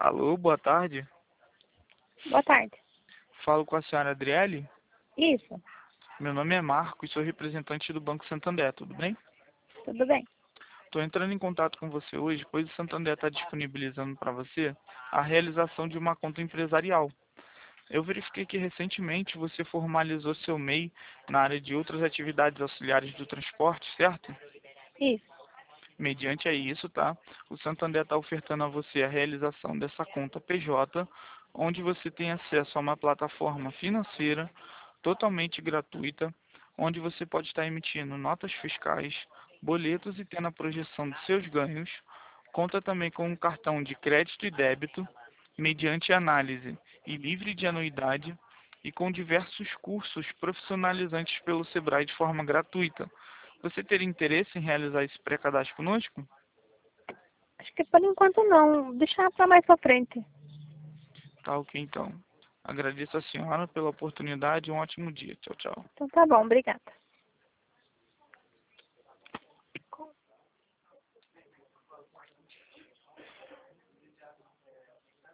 Alô, boa tarde. Boa tarde. Falo com a senhora Adriele. Isso, Meu nome é Marcos, sou representante do Banco Santander, tudo bem? tudo bem. Estou entrando em contato com você hoje, pois o Santander está disponibilizando para você a realização de uma conta empresarial. Eu verifiquei que recentemente você formalizou seu MEI na área de outras atividades auxiliares do transporte, certo? Isso. Mediante a isso, tá? O Santander está ofertando a você a realização dessa conta PJ, onde você tem acesso a uma plataforma financeira totalmente gratuita, onde você pode estar emitindo notas fiscais, boletos e tendo a projeção dos seus ganhos. Conta também com um cartão de crédito e débito, mediante análise e livre de anuidade, e com diversos cursos profissionalizantes pelo Sebrae de forma gratuita. Você teria interesse em realizar esse pré-cadastro conosco? Acho que por enquanto não. Deixar para mais pra frente. Tá ok, então. Agradeço a senhora pela oportunidade e um ótimo dia. Tchau, tchau. Então tá bom, obrigada.